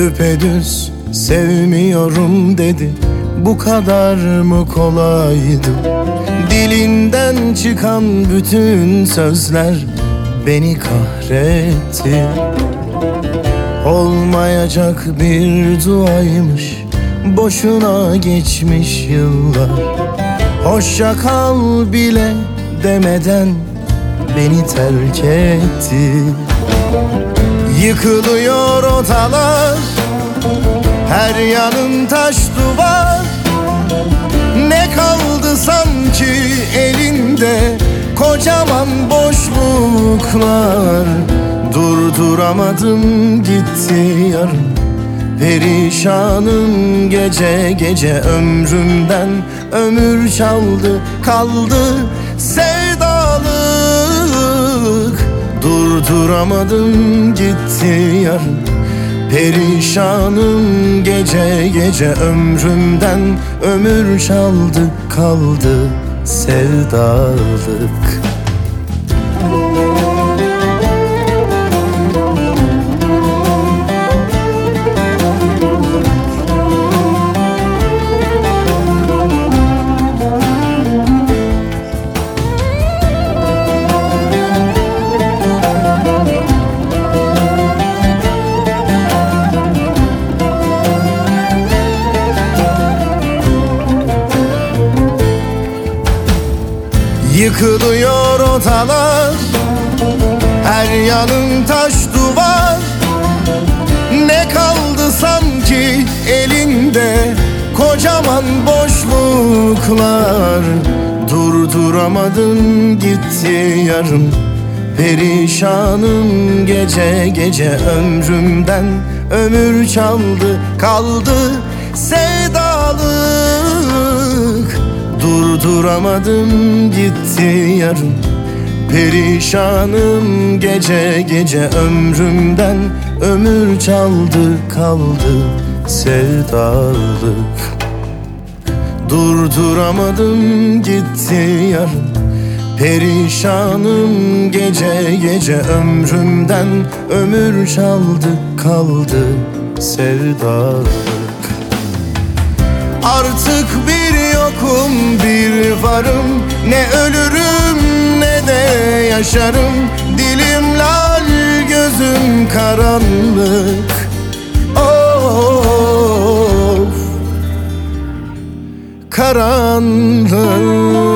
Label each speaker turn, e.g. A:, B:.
A: Düpedüz sevmiyorum dedi. Bu kadar mı kolaydı? Dilinden çıkan bütün sözler beni kahretti. Olmayacak bir duaymış, boşuna geçmiş yıllar. Hoşça kal bile demeden beni terk etti. Yıkılıyor odalar, her yanın taş duvar. Ne kaldı sanki elinde, kocaman boşluklar. Durduramadım gitti yarım, perişanım gece gece. Ömrümden ömür çaldı kaldı sevdalık. Durduramadım gitti yarım, perişanım gece gece. Ömrümden ömür çaldı kaldı sevdalık. Yıkılıyor odalar, her yanın taş duvar. Ne kaldı sanki elinde, kocaman boşluklar. Durduramadım gitti yarım, perişanım gece gece. Ömrümden ömür çaldı kaldı sevdalık. Durduramadım gitti yarım, perişanım gece gece. Ömrümden ömür çaldı kaldı sevdalık. Durduramadım gitti yarım, perişanım gece gece. Ömrümden ömür çaldı kaldı sevdalık. Artık bir yokum bir varım, ne ölürüm ne de yaşarım. Dilim lal gözüm karanlık. Of, karanlık.